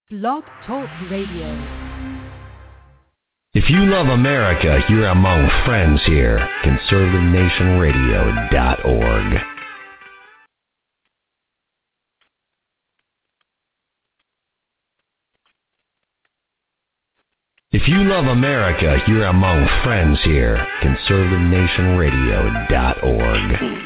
Blog Talk Radio. If you love America, you're among friends here. ConservativeNationRadio.org. If you love America, you're among friends here. ConservativeNationRadio.org.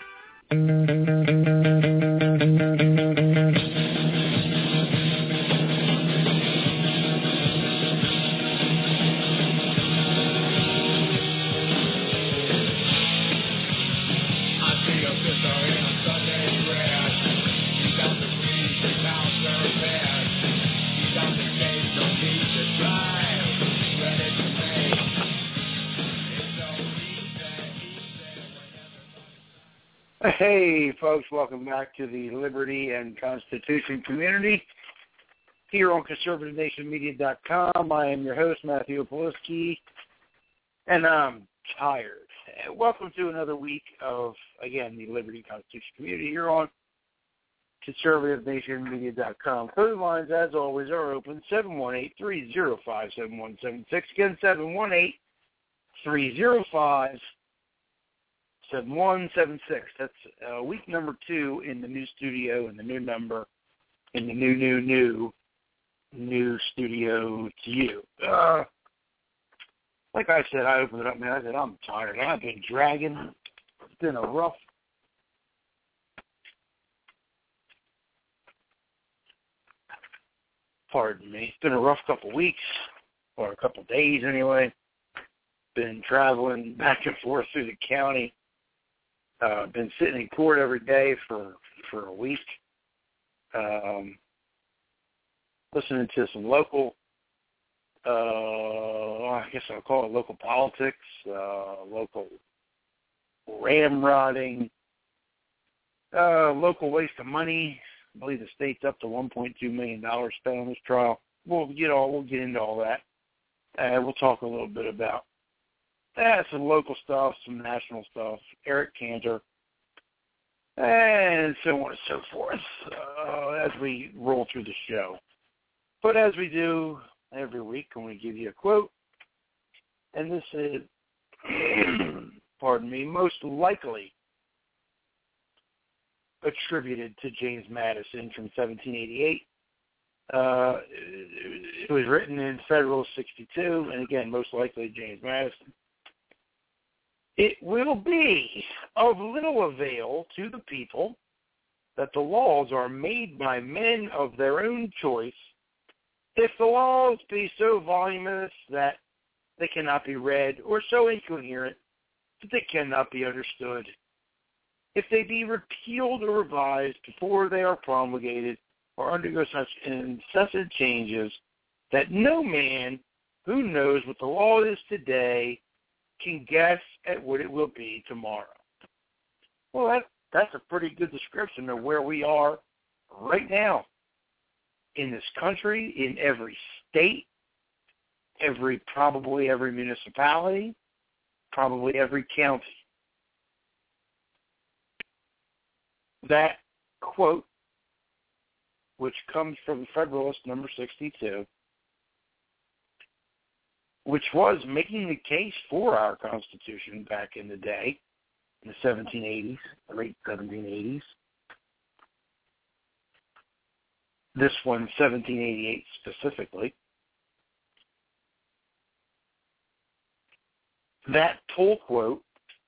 Hey, folks, welcome back to the Liberty and Constitution community here on ConservativeNationMedia.com. I am your host, Matthew Opolski, and I'm tired. Welcome to another week of, again, the Liberty and Constitution community here on ConservativeNationMedia.com. Phone lines, as always, are open, 718-305-7176. Again, 718-305-7176. That's week number 2 in the new studio and the new number in the new studio to you. Like I said, I opened it up, man. I said, I'm tired. I've been dragging. It's been a rough, pardon me, it's been a rough couple of weeks, or a couple of days anyway. Been traveling back and forth through the county. Been sitting in court every day for a week, listening to some local, I guess I'll call it local politics, local ramrodding, local waste of money. I believe the state's up to $1.2 million spent on this trial. We'll get into all that. We'll talk a little bit about some local stuff, some national stuff, Eric Cantor, and so on and so forth as we roll through the show. But as we do every week, I'm going to give you a quote, and this is, pardon me, most likely attributed to James Madison from 1788. It was written in Federal 62, and again, most likely James Madison. It will be of little avail to the people that the laws are made by men of their own choice if the laws be so voluminous that they cannot be read, or so incoherent that they cannot be understood. If they be repealed or revised before they are promulgated, or undergo such incessant changes that no man who knows what the law is today can guess at what it will be tomorrow. Well, that's a pretty good description of where we are right now in this country, in every state, probably every municipality, probably every county. That quote, which comes from Federalist number 62, which was making the case for our Constitution back in the day, in the 1780s, the late 1780s. This one, 1788 specifically. That pull quote,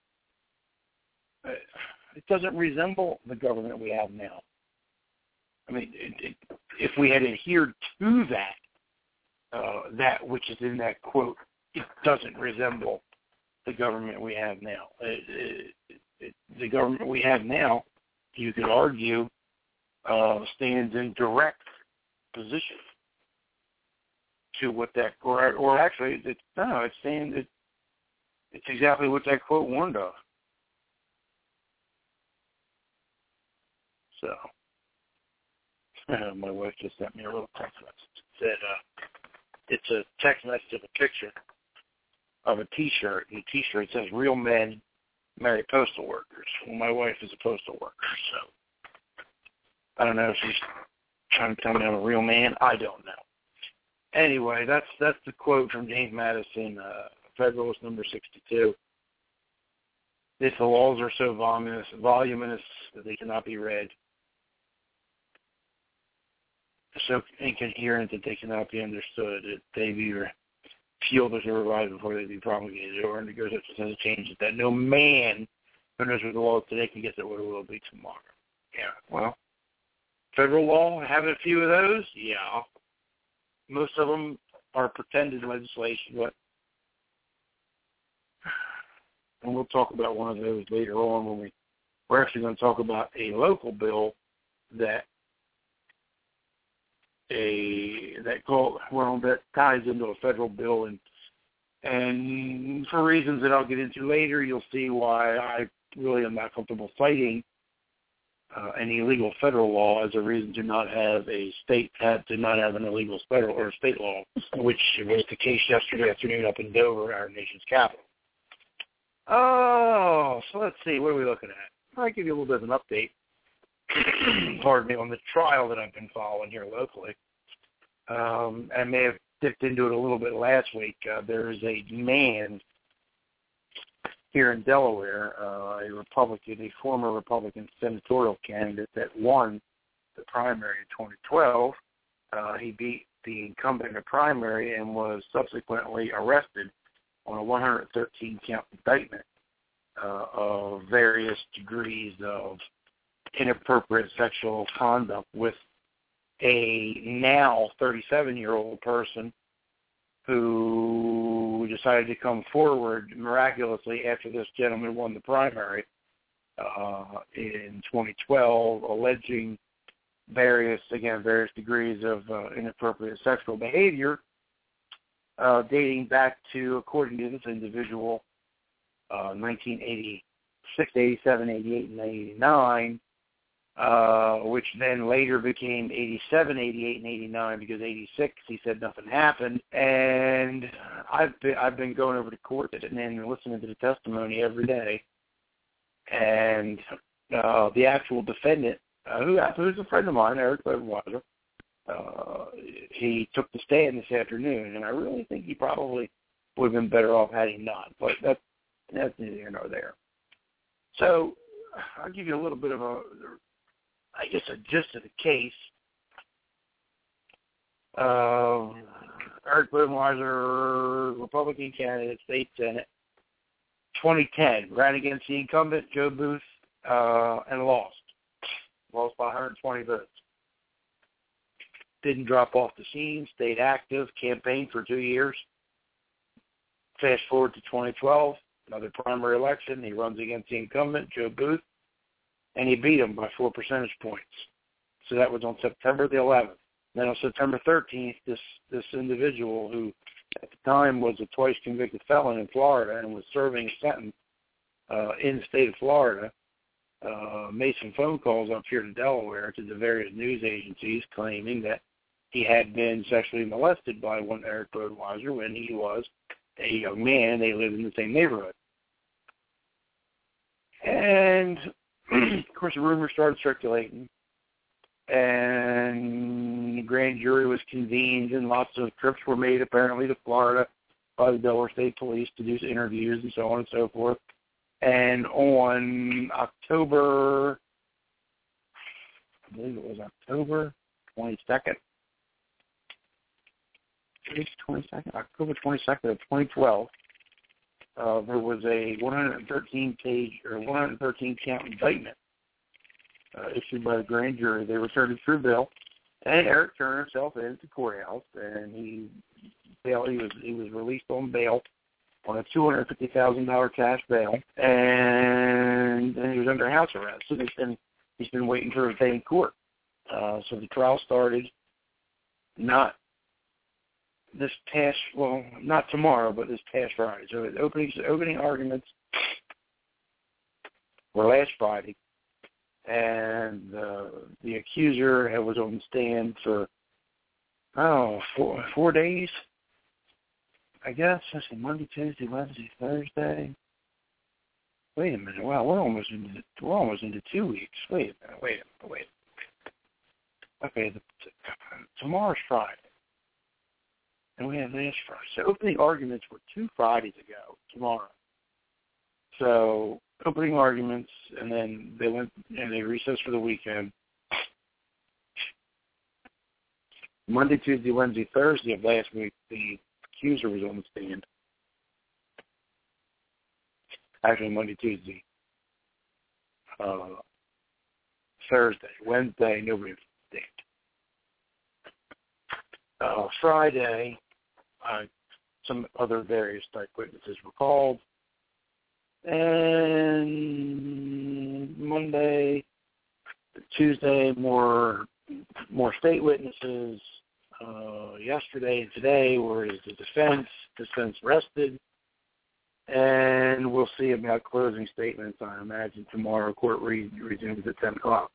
it doesn't resemble the government we have now. I mean, if we had adhered to that which is in that quote, it doesn't resemble the government we have now. The government we have now, you could argue, stands in direct position to what that, or actually, it's exactly what that quote warned of. So, my wife just sent me a little text message. Said, it's a text message of a picture of a T-shirt, and the T-shirt says, "Real men marry postal workers." Well, my wife is a postal worker, so I don't know if she's trying to tell me I'm a real man. I don't know. Anyway, that's the quote from James Madison, Federalist number 62. If the laws are so voluminous that they cannot be read, so incoherent that they cannot be understood, that they be repealed or revised before they be promulgated, or undergo such a changes that no man who knows what the law is today can guess at what it will be tomorrow. Yeah, well, federal law, having a few of those, yeah. Most of them are pretended legislation, but and we'll talk about one of those later on when we're actually going to talk about a local bill that ties into a federal bill, and for reasons that I'll get into later, you'll see why I really am not comfortable citing an illegal federal law as a reason to not have an illegal federal or state law, which was the case yesterday afternoon up in Dover, our nation's capital. Oh, so let's see, what are we looking at? I'll give you a little bit of an update, pardon me, on the trial that I've been following here locally. I may have dipped into it a little bit last week. There is a man here in Delaware, a former Republican senatorial candidate that won the primary in 2012. He beat the incumbent in the primary and was subsequently arrested on a 113-count indictment of various degrees of inappropriate sexual conduct with a now 37-year-old person who decided to come forward miraculously after this gentleman won the primary in 2012, alleging various degrees of inappropriate sexual behavior, dating back to, according to this individual, 1986, 87, 88, and 89, which then later became 87, 88, and 89 because 86 he said nothing happened. And I've been going over to court and listening to the testimony every day. And the actual defendant, who's a friend of mine, Eric Weiser, he took the stand this afternoon, and I really think he probably would have been better off had he not. But that's neither here nor there. So I'll give you a little bit of a gist of the case. Eric Weiser, Republican candidate, state Senate, 2010, ran against the incumbent, Joe Booth, and lost. Lost by 120 votes. Didn't drop off the scene, stayed active, campaigned for 2 years. Fast forward to 2012, another primary election. He runs against the incumbent, Joe Booth, and he beat him by 4 percentage points. So that was on September the 11th. Then on September 13th, this individual, who at the time was a twice convicted felon in Florida and was serving a sentence in the state of Florida, made some phone calls up here to Delaware to the various news agencies claiming that he had been sexually molested by one Eric Weiser when he was a young man. They lived in the same neighborhood. And, of course, the rumors started circulating, and the grand jury was convened, and lots of trips were made, apparently, to Florida by the Delaware State Police to do interviews and so on and so forth. And on October 22nd, October 22nd of 2012, there was a 113-count indictment issued by the grand jury. They returned a true bill, and Eric turned himself into the courthouse, and he was released on bail on a $250,000 cash bail, and he was under house arrest. So he's been waiting for a day in court. So the trial started not tomorrow, but this past Friday. So the opening arguments were last Friday, and the accuser was on the stand for 4 days, I guess. Let's see, Monday, Tuesday, Wednesday, Thursday. Wait a minute. Wow, we're almost into 2 weeks. Wait a minute. okay, tomorrow's Friday, and we have last Friday. So opening arguments were 2 Fridays ago, tomorrow. So opening arguments, and then they went and they recessed for the weekend. Monday, Tuesday, Wednesday, Thursday of last week, the accuser was on the stand. Actually, Monday, Tuesday. Thursday, Wednesday, nobody was on the stand. Friday, some other various type witnesses were called. And Monday, Tuesday, more state witnesses. Yesterday and today were the defense. Defense rested. And we'll see about closing statements, I imagine, tomorrow. Court resumes at 10 o'clock.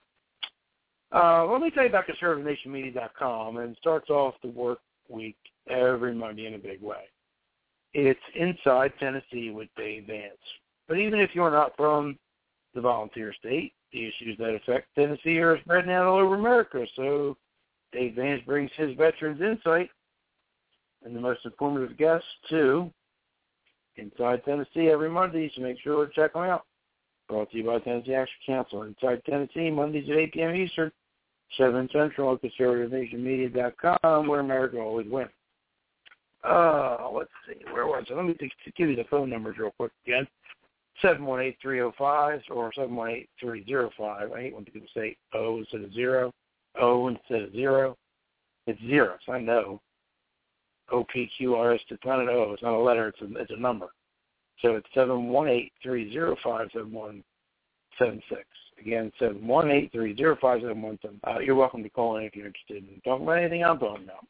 Let me tell you about ConservativeNationMedia.com, and it starts off the work week every Monday in a big way. It's Inside Tennessee with Dave Vance. But even if you're not from the volunteer state, the issues that affect Tennessee are spreading out all over America. So Dave Vance brings his veterans insight and the most informative guests to Inside Tennessee every Monday, so make sure to check them out. Brought to you by Tennessee Action Council. Inside Tennessee, Mondays at 8 p.m. Eastern, 7 Central at ConservativeNationMedia.com, where America always wins. Let's see, where was it? Let me give you the phone numbers real quick again. 718-305 or 718-305. I hate when people say O instead of 0. O instead of 0. It's 0, so I know. OPQRS, it's not an O, it's not a letter, it's a number. So it's 718-305-7176. Again, 718-305-7176. You're welcome to call in if you're interested in talking about anything I'm talking about.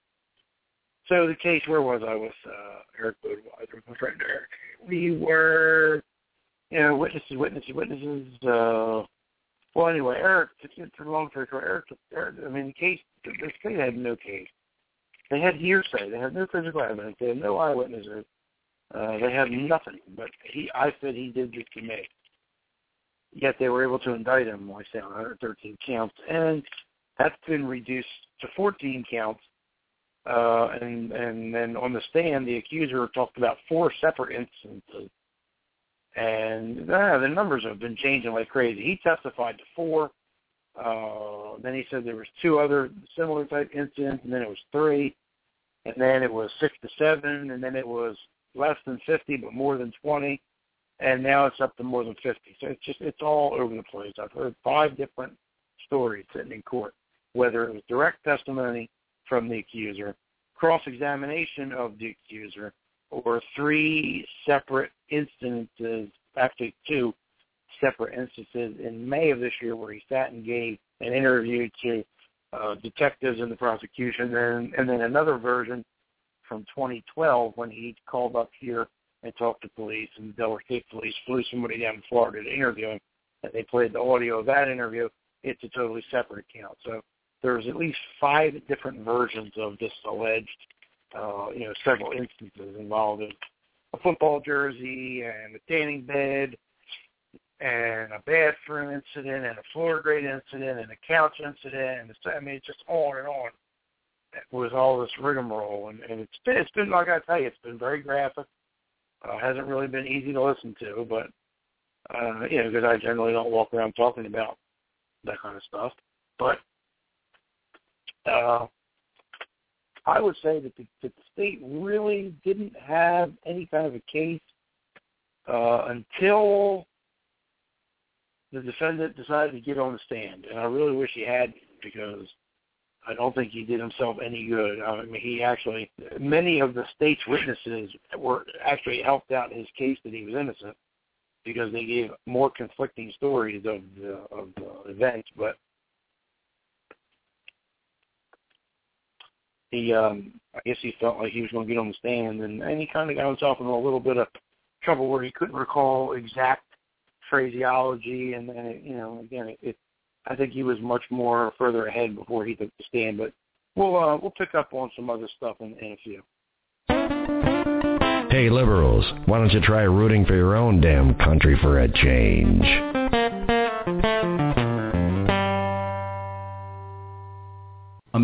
So the case, where was I with Eric Budweiser, my friend Eric? We were, witnesses. Well, anyway, Eric, for a long story short, Eric, I mean, this case had no case. They had hearsay. They had no physical evidence. They had no eyewitnesses. They had nothing. But I said he did this to me. Yet they were able to indict him, like I said, on 113 counts. And that's been reduced to 14 counts. And then on the stand, the accuser talked about 4 separate instances. And the numbers have been changing like crazy. He testified to 4. Then he said there was 2 other similar type incidents, and then it was 3, and then it was 6 to 7, and then it was less than 50 but more than 20, and now it's up to more than 50. So it's all over the place. I've heard 5 different stories sitting in court, whether it was direct testimony from the accuser, cross-examination of the accuser, or 3 separate instances, actually 2 separate instances in May of this year where he sat and gave an interview to detectives in the prosecution, and then another version from 2012 when he called up here and talked to police, and the Delaware State Police flew somebody down to Florida to interview him, and they played the audio of that interview. It's a totally separate account. So there's at least 5 different versions of this alleged, several instances involving a football jersey and a tanning bed and a bathroom incident and a floor grate incident and a couch incident. And it's just on and on with all this rigmarole. And it's been, like I tell you, it's been very graphic. Hasn't really been easy to listen to, but, because I generally don't walk around talking about that kind of stuff. But I would say that the state really didn't have any kind of a case until the defendant decided to get on the stand. And I really wish he had, because I don't think he did himself any good. I mean, many of the state's witnesses were actually helped out in his case that he was innocent, because they gave more conflicting stories of the events. But I guess he felt like he was going to get on the stand, and he kind of got himself in a little bit of trouble where he couldn't recall exact phraseology, and then I think he was much more further ahead before he took the stand. But we'll pick up on some other stuff in a few. Hey, liberals, why don't you try rooting for your own damn country for a change?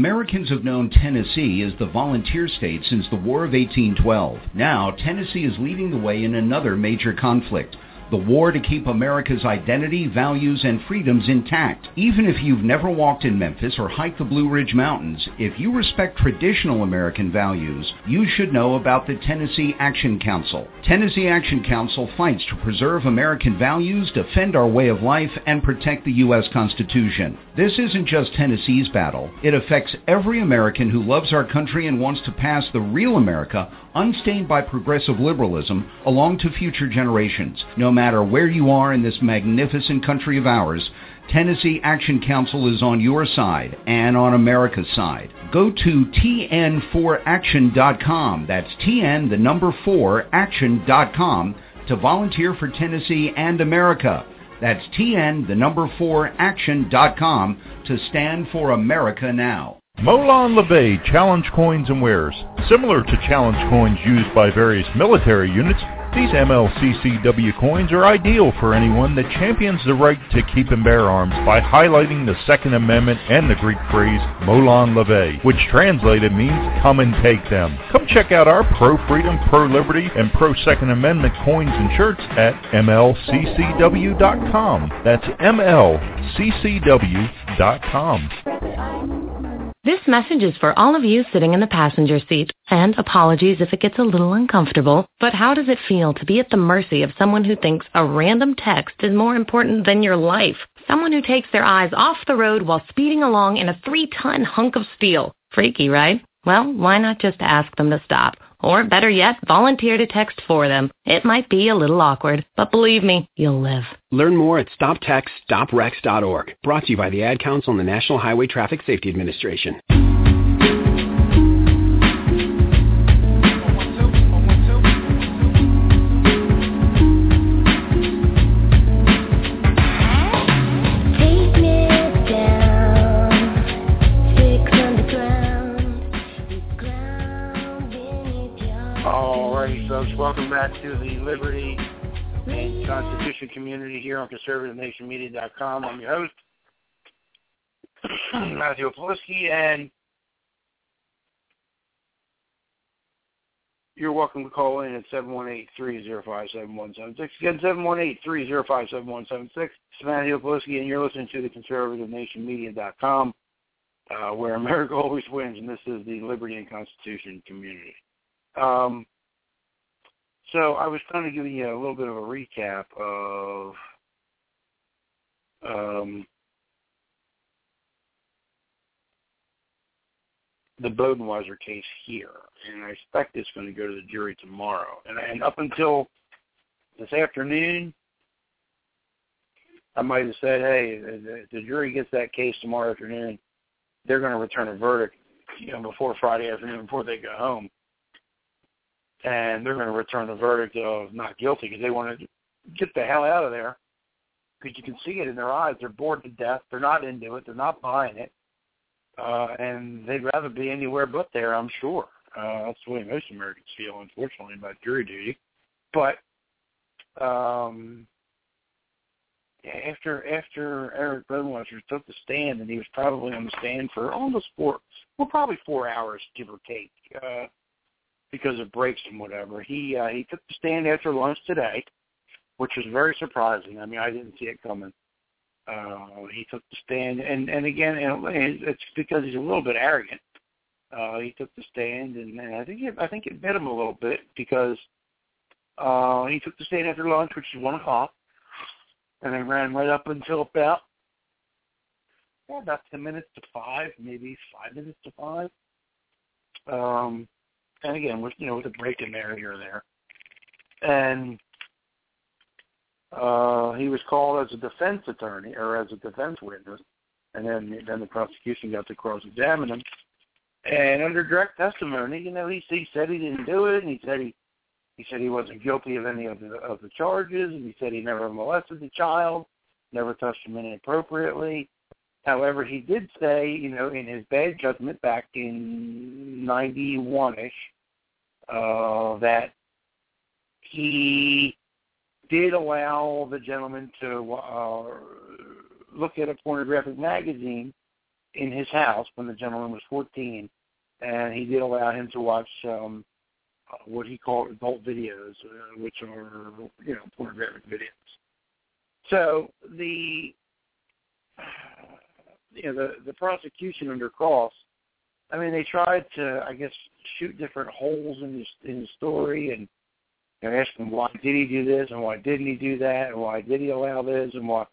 Americans have known Tennessee as the volunteer state since the War of 1812. Now, Tennessee is leading the way in another major conflict, the war to keep America's identity, values, and freedoms intact. Even if you've never walked in Memphis or hiked the Blue Ridge Mountains, if you respect traditional American values, you should know about the Tennessee Action Council. Tennessee Action Council fights to preserve American values, defend our way of life, and protect the U.S. Constitution. This isn't just Tennessee's battle. It affects every American who loves our country and wants to pass the real America, unstained by progressive liberalism, along to future generations. No matter where you are in this magnificent country of ours, Tennessee Action Council is on your side and on America's side. Go to tn4action.com. That's TN, the number 4, action.com to volunteer for Tennessee and America. That's TN, the number 4, action.com to stand for America now. Molon Labe Challenge Coins and Wares. Similar to challenge coins used by various military units, these MLCCW coins are ideal for anyone that champions the right to keep and bear arms by highlighting the Second Amendment and the Greek phrase Molon Labe, which translated means come and take them. Come check out our pro-freedom, pro-liberty, and pro-Second Amendment coins and shirts at MLCCW.com. That's MLCCW.com. This message is for all of you sitting in the passenger seat. And apologies if it gets a little uncomfortable, but how does it feel to be at the mercy of someone who thinks a random text is more important than your life? Someone who takes their eyes off the road while speeding along in a 3-ton hunk of steel. Freaky, right? Well, why not just ask them to stop? Or better yet, volunteer to text for them. It might be a little awkward, but believe me, you'll live. Learn more at stoptextstoprex.org. Brought to you by the Ad Council and the National Highway Traffic Safety Administration. Welcome back to the Liberty and Constitution community here on ConservativeNationMedia.com. I'm your host, Matthew Opolsky, and you're welcome to call in at 718-305-7176. Again, 718-305-7176. It's Matthew Opolsky, and you're listening to the ConservativeNationMedia.com, where America always wins, and this is the Liberty and Constitution community. So I was kind of giving you a little bit of a recap of the Bodenweiser case here, and I expect it's going to go to the jury tomorrow. And up until this afternoon, I might have said, hey, if the jury gets that case tomorrow afternoon, they're going to return a verdict, before Friday afternoon, before they go home. And they're going to return a verdict of not guilty because they want to get the hell out of there. Because you can see it in their eyes. They're bored to death. They're not into it. They're not buying it. And they'd rather be anywhere but there, I'm sure. That's the way most Americans feel, unfortunately, about jury duty. But after Eric Bodenweiser took the stand, and he was probably on the stand for almost probably 4 hours, give or take, because of breaks and whatever. He took the stand after lunch today, which was very surprising. I mean, I didn't see it coming. He took the stand, and again, it's because he's a little bit arrogant. He took the stand, and I think it bit him a little bit because he took the stand after lunch, which is 1 o'clock, and they ran right up until about 10 minutes to 5, maybe 5 minutes to 5. And again, with a break in there, here and there. And he was called as a defense attorney or as a defense witness, and then the prosecution got to cross-examine him. And under direct testimony, he said he didn't do it, and he said he wasn't guilty of any of the charges, and he said he never molested the child, never touched him inappropriately. However, he did say, in his bad judgment back in 91-ish, that he did allow the gentleman to look at a pornographic magazine in his house when the gentleman was 14, and he did allow him to watch what he called adult videos, which are, pornographic videos. So the prosecution under Cross, I mean, they tried to, I guess, shoot different holes in the story and ask him why did he do this and why didn't he do that and why did he allow this and why.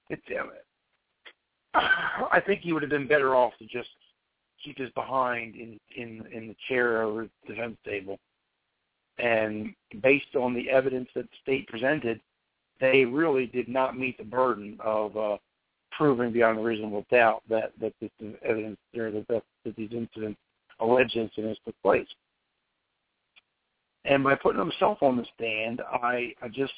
I think he would have been better off to just keep his behind in the chair over the defense table. And based on the evidence that the state presented, they really did not meet the burden of proving beyond a reasonable doubt that this evidence or that these incidents, alleged incidents, took place. And by putting himself on the stand, I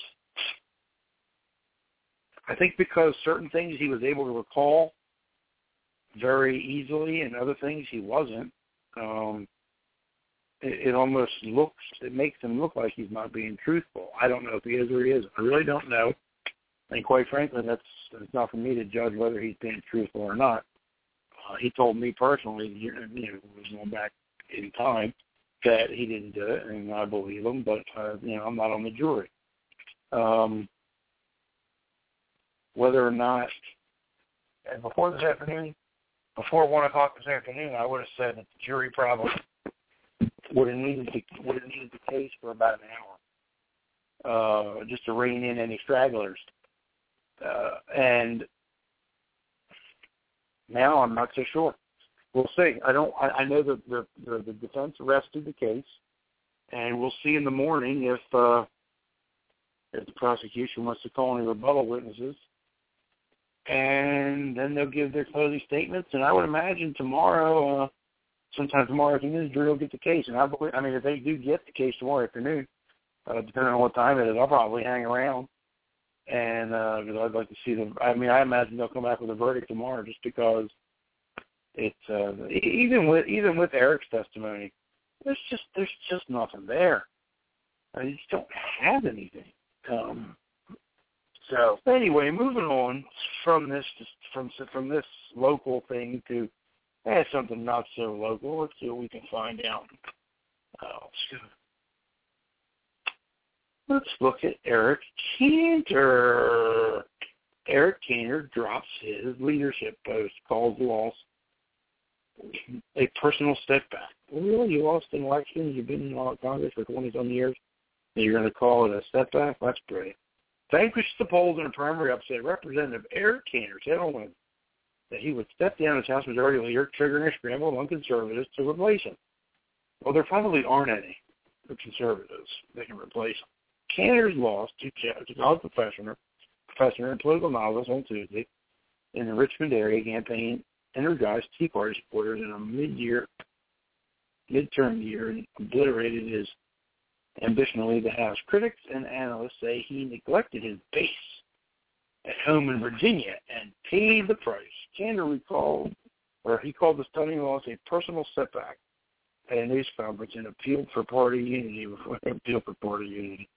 think because certain things he was able to recall very easily and other things he wasn't, it makes him look like he's not being truthful. I don't know if he is or he isn't. I really don't know. And quite frankly, it's not for me to judge whether he's being truthful or not. He told me personally, going back in time, that he didn't do it, and I believe him, but, I'm not on the jury. Whether or not, and before 1 o'clock this afternoon, I would have said that the jury probably would have needed the case for about an hour, just to rein in any stragglers. And now I'm not so sure. We'll see. I know that the defense rested the case, and we'll see in the morning if the prosecution wants to call any rebuttal witnesses. And then they'll give their closing statements, and I would imagine sometime tomorrow afternoon, the jury will get the case. And if they do get the case tomorrow afternoon, depending on what time it is, I'll probably hang around, and because I'd like to see them. I imagine they'll come back with a verdict tomorrow, just because it's even with Eric's testimony, there's just nothing there. You just don't have anything. So anyway, moving on from this local thing to something not so local. Let's see what we can find out. Let's look at Eric Cantor. Eric Cantor drops his leadership post, calls the loss a personal setback. Really, you lost an election, you've been in Congress for 20-some years, and you're going to call it a setback? That's great. Vanquished the polls in a primary upset, Representative Eric Cantor said on Wednesday that he would step down as House Majority Leader, triggering a scramble among conservatives to replace him. Well, there probably aren't any conservatives that can replace him. Cantor's loss to college professor and political novelist on Tuesday in the Richmond area campaign energized Tea Party supporters in a midterm year and obliterated his ambition to lead the House. Critics and analysts say he neglected his base at home in Virginia and paid the price. Cantor called the stunning loss a personal setback at a news conference and appealed for party unity before an appeal for party unity.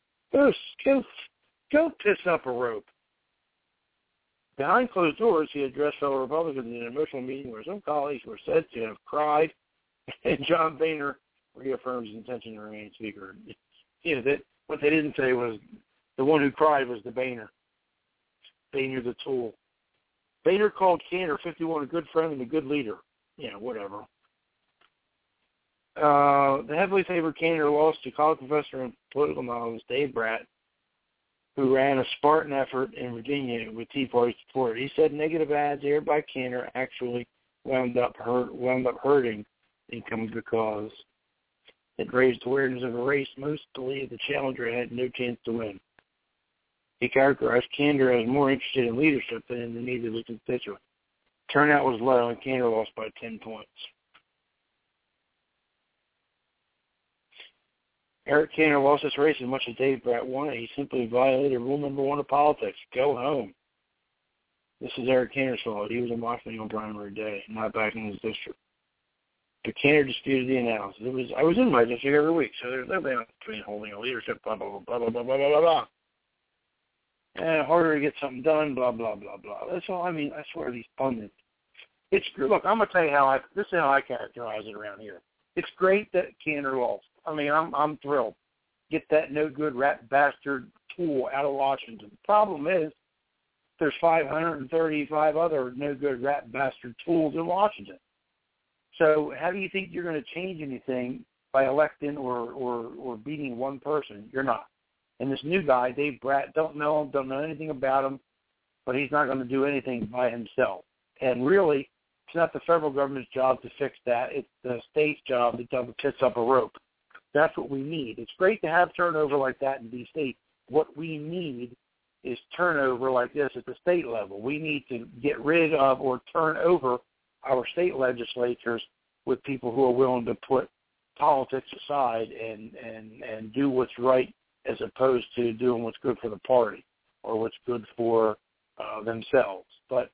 Go piss up a rope. Behind closed doors, he addressed fellow Republicans in an emotional meeting where some colleagues were said to have cried, and John Boehner reaffirmed his intention to remain Speaker. What they didn't say was the one who cried was the Boehner. Boehner the tool. Boehner called Cantor 51 a good friend and a good leader. Whatever. The heavily favored Cantor lost to college professor and political novelist Dave Bratt, who ran a Spartan effort in Virginia with Tea Party support. He said negative ads aired by Cantor actually wound up hurting income because it raised awareness of a race most believed the challenger had no chance to win. He characterized Cantor as more interested in leadership than in the needs of the constituent. Turnout was low, and Cantor lost by 10 points. Eric Cantor lost this race as much as Dave Bratt won it. He simply violated rule number 1 of politics: go home. This is Eric Cantor's fault. He was in Washington on primary day, not back in his district. But Cantor disputed the analysis. I was in my district every week, so there's no balance between holding a leadership, blah, blah, blah, blah, blah, blah, blah, blah. And harder to get something done, blah, blah, blah, blah. That's all. I swear these pundits, It's look. I'm gonna tell you this is how I characterize it around here. It's great that Cantor lost. I mean, I'm thrilled. Get that no good rat bastard tool out of Washington. The problem is there's 535 other no good rat bastard tools in Washington. So how do you think you're going to change anything by electing or beating one person? You're not. And this new guy, Dave Brat, don't know him, don't know anything about him, but he's not going to do anything by himself. And really, it's not the federal government's job to fix that. It's the state's job to piss up a rope. That's what we need. It's great to have turnover like that in D.C. What we need is turnover like this at the state level. We need to get rid of or turn over our state legislatures with people who are willing to put politics aside and do what's right as opposed to doing what's good for the party or what's good for themselves. But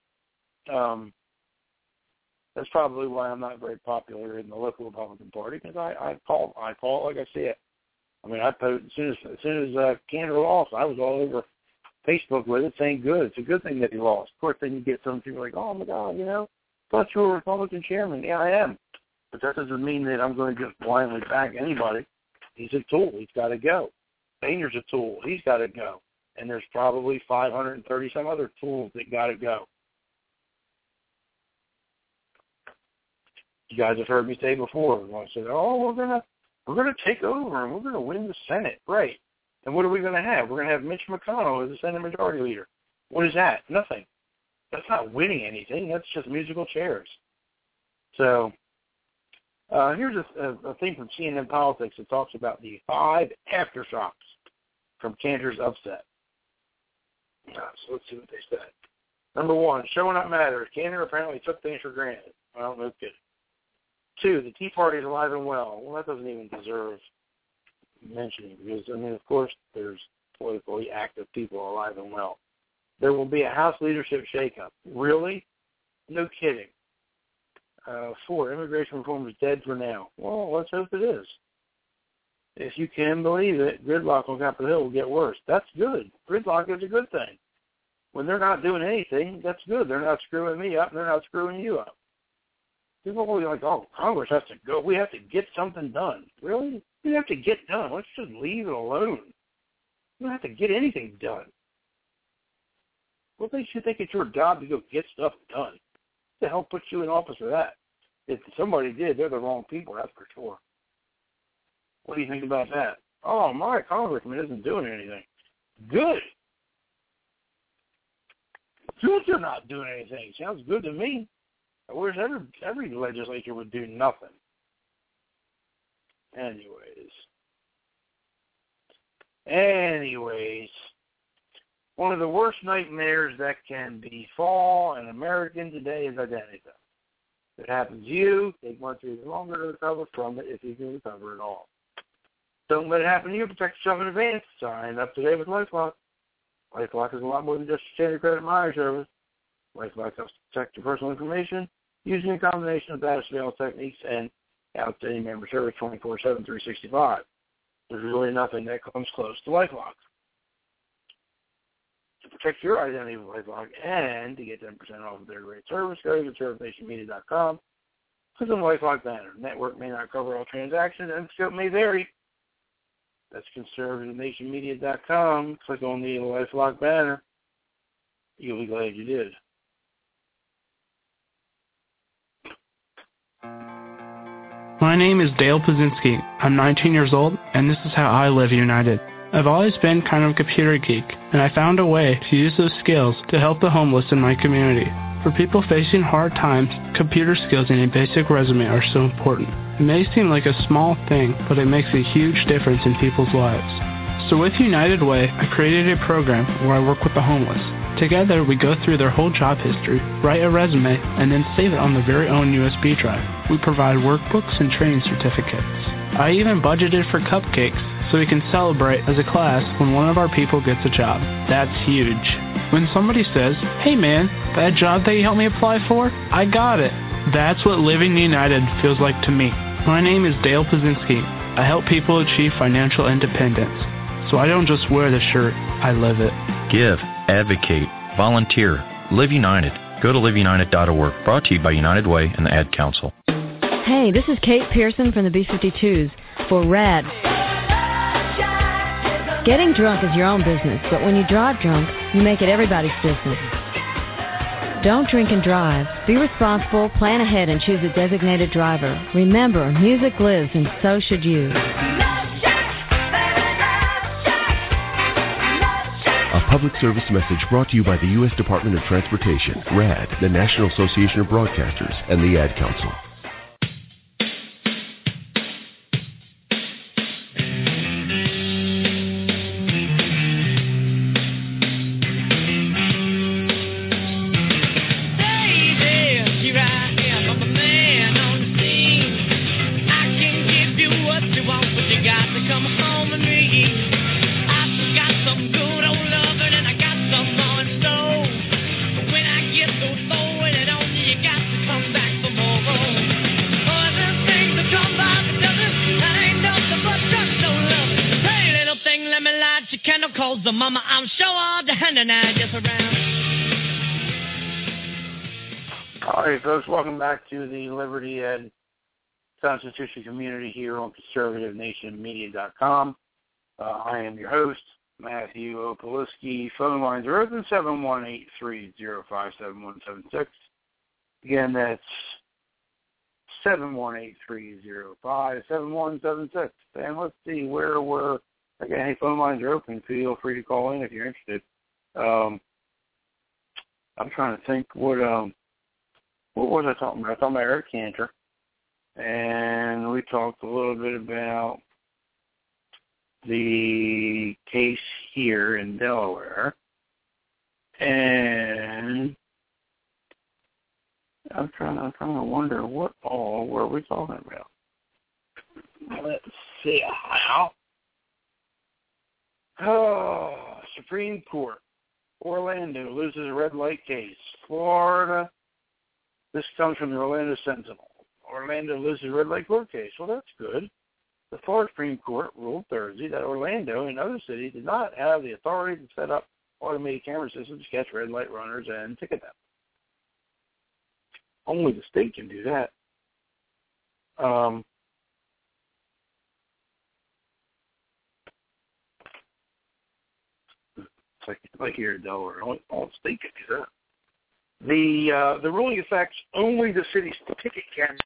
that's probably why I'm not very popular in the local Republican Party, because I call it like I see it. I mean, I posted as soon as Cantor lost, I was all over Facebook with it saying good. It's a good thing that he lost. Of course, then you get some people like, oh my God, thought you were a Republican chairman. Yeah, I am. But that doesn't mean that I'm going to just blindly back anybody. He's a tool. He's got to go. Boehner's a tool. He's got to go. And there's probably 530 some other tools that got to go. You guys have heard me say before. I said, oh, we're gonna take over and we're gonna win the Senate, right? And what are we gonna have? We're gonna have Mitch McConnell as the Senate Majority Leader. What is that? Nothing. That's not winning anything. That's just musical chairs. So here's a thing from CNN Politics that talks about the 5 aftershocks from Cantor's upset. So let's see what they said. Number 1, showing up matters. Cantor apparently took things for granted. Well, no kidding. 2, the Tea Party is alive and well. Well, that doesn't even deserve mentioning because, I mean, of course, there's politically active people alive and well. There will be a House leadership shakeup. Really? No kidding. 4, immigration reform is dead for now. Well, let's hope it is. If you can believe it, gridlock on Capitol Hill will get worse. That's good. Gridlock is a good thing. When they're not doing anything, that's good. They're not screwing me up, and they're not screwing you up. People will be like, oh, Congress has to go. We have to get something done. Really? We have to get done. Let's just leave it alone. We don't have to get anything done. What makes you think it's your job to go get stuff done? What the hell puts you in office for that? If somebody did, they're the wrong people, that's for sure. What do you think about that? Oh, my congressman isn't doing anything. Good. Good they're not doing anything. Sounds good to me. I wish every legislature would do nothing. Anyways, one of the worst nightmares that can befall an American today is identity theft. If it happens to you, take months or even longer to recover from it if you can recover at all. Don't let it happen to you. Protect yourself in advance. Sign up today with LifeLock. LifeLock is a lot more than just a standard credit monitoring service. LifeLock helps protect your personal information using a combination of data surveillance techniques and outstanding member service 24/7, 365. There's really nothing that comes close to LifeLock. To protect your identity with LifeLock and to get 10% off of their great service, go to conservativenationmedia.com. Click on the LifeLock banner. Network may not cover all transactions and scope may vary. That's conservativenationmedia.com. Click on the LifeLock banner. You'll be glad you did. My name is Dale Pazinski. I'm 19 years old, and this is how I live united. I've always been kind of a computer geek, and I found a way to use those skills to help the homeless in my community. For people facing hard times, computer skills and a basic resume are so important. It may seem like a small thing, but it makes a huge difference in people's lives. So with United Way, I created a program where I work with the homeless. Together, we go through their whole job history, write a resume, and then save it on their very own USB drive. We provide workbooks and training certificates. I even budgeted for cupcakes so we can celebrate as a class when one of our people gets a job. That's huge. When somebody says, hey man, that job that you helped me apply for, I got it. That's what living united feels like to me. My name is Dale Pazinski. I help people achieve financial independence. So I don't just wear the shirt, I live it. Give, advocate, volunteer, live united. go to liveunited.org. Brought to you by United Way and the Ad Council. Hey, this is Kate Pearson from the B-52s for RAD. Getting drunk is your own business, but when you drive drunk, you make it everybody's business. Don't drink and drive. Be responsible, plan ahead, and choose a designated driver. Remember, music lives, and so should you. A public service message brought to you by the U.S. Department of Transportation, RAD, the National Association of Broadcasters, and the Ad Council. Folks, welcome back to the Liberty and Constitution community here on ConservativeNationMedia.com. I am your host, Matthew Opaliski. Phone lines are open, 718-305-7176. Again, that's 718-305-7176. And let's see where we're... Again, hey, phone lines are open. Feel free to call in if you're interested. I'm trying to think what was I talking about? I was talking about Eric Cantor, and we talked a little bit about the case here in Delaware, and I'm trying to wonder what all were we talking about. Let's see how. Oh, Supreme Court. Orlando loses a red light case. Florida. This comes from the Orlando Sentinel. Orlando loses a red light court case. Well, that's good. The Florida Supreme Court ruled Thursday that Orlando and other cities did not have the authority to set up automated camera systems to catch red light runners and ticket them. Only the state can do that. It's like here in Delaware. Only the state can do that. The ruling affects only the city's ticket cameras